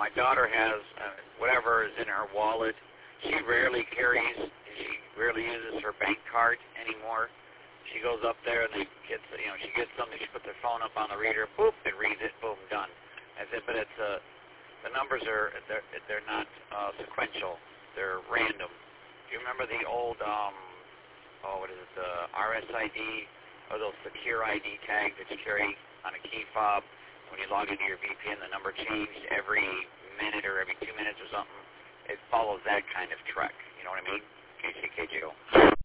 my daughter has whatever is in her wallet. She rarely uses her bank card anymore. She goes up there and she gets something. She puts her phone up on the reader. Boop, it reads it. Boom, done. I said, but the numbers they're not sequential. They're random. Do you remember the old RSID or those secure ID tags that you carry on a key fob? When you log into your VPN, the number changed every minute or every 2 minutes or something. It follows that kind of trek. You know what I mean? KCKGO.